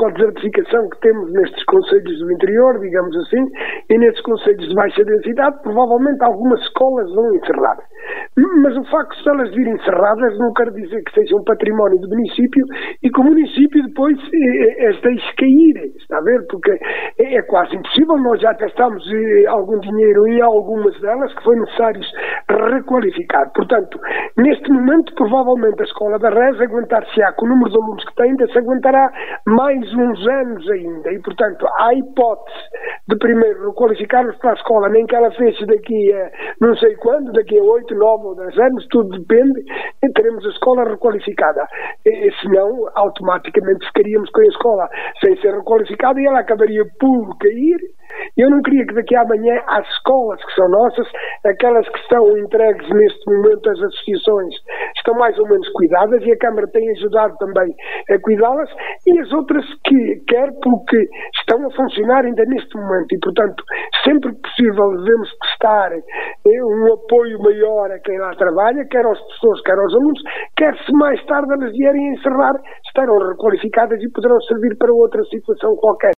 com a desertificação que temos nestes concelhos do interior, digamos assim, e nestes concelhos de baixa densidade, provavelmente algumas escolas vão encerrar. Mas o facto de elas virem encerradas não quer dizer que sejam um património do município e que o município depois as deixe cair, está a ver? Porque é quase impossível. Nós já gastamos algum dinheiro em algumas delas que foi necessário requalificar. Portanto, neste momento, provavelmente a Escola da Rez aguentar-se-á com o número de alunos que tem, ainda se aguentará mais uns anos ainda. E, portanto, há hipótese de primeiro requalificarmos para a escola, nem que ela feche daqui a não sei quando, daqui a 8, 9 ou 10 anos, tudo depende, e teremos a escola requalificada. Senão, automaticamente ficaríamos com a escola sem ser requalificada e ela acabaria por cair. Eu não queria que daqui a amanhã as escolas que são nossas, aquelas que estão entregues neste momento às associações, estão mais ou menos cuidadas e a Câmara tem ajudado também a cuidá-las, e as outras que quer porque estão a funcionar ainda neste momento e, portanto, sempre que possível devemos prestar um apoio maior a quem lá trabalha, quer aos professores, quer aos alunos, quer se mais tarde elas vierem a encerrar, estarão requalificadas e poderão servir para outra situação qualquer.